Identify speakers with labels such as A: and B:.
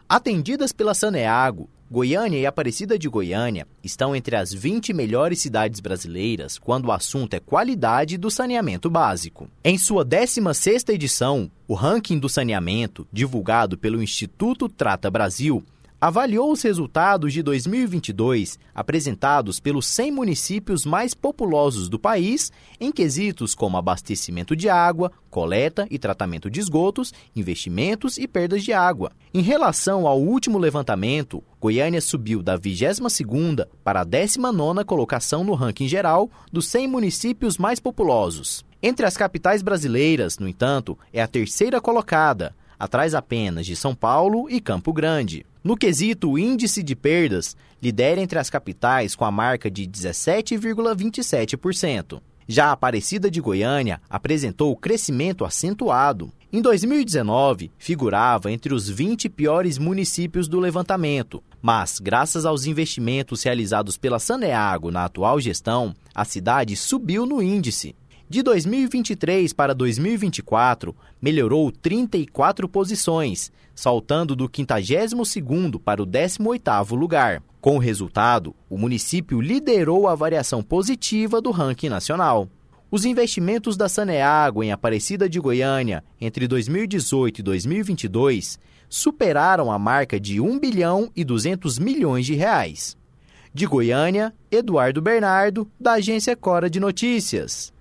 A: Atendidas pela Saneago, Goiânia e Aparecida de Goiânia estão entre as 20 melhores cidades brasileiras quando o assunto é qualidade do saneamento básico. Em sua 16ª edição, o ranking do saneamento, divulgado pelo Instituto Trata Brasil, avaliou os resultados de 2022 apresentados pelos 100 municípios mais populosos do país em quesitos como abastecimento de água, coleta e tratamento de esgotos, investimentos e perdas de água. Em relação ao último levantamento, Goiânia subiu da 22ª para a 19ª colocação no ranking geral dos 100 municípios mais populosos. Entre as capitais brasileiras, no entanto, é a terceira colocada, atrás apenas de São Paulo e Campo Grande. No quesito índice de perdas, lidera entre as capitais com a marca de 17,27%. Já a Aparecida de Goiânia apresentou crescimento acentuado. Em 2019, figurava entre os 20 piores municípios do levantamento, mas, graças aos investimentos realizados pela Saneago na atual gestão, a cidade subiu no índice. De 2023 para 2024, melhorou 34 posições, saltando do 52º para o 18º lugar. Com o resultado, o município liderou a variação positiva do ranking nacional. Os investimentos da Saneago em Aparecida de Goiânia entre 2018 e 2022 superaram a marca de R$ 1,2 bilhão. De Goiânia, Eduardo Bernardo, da Agência Cora de Notícias.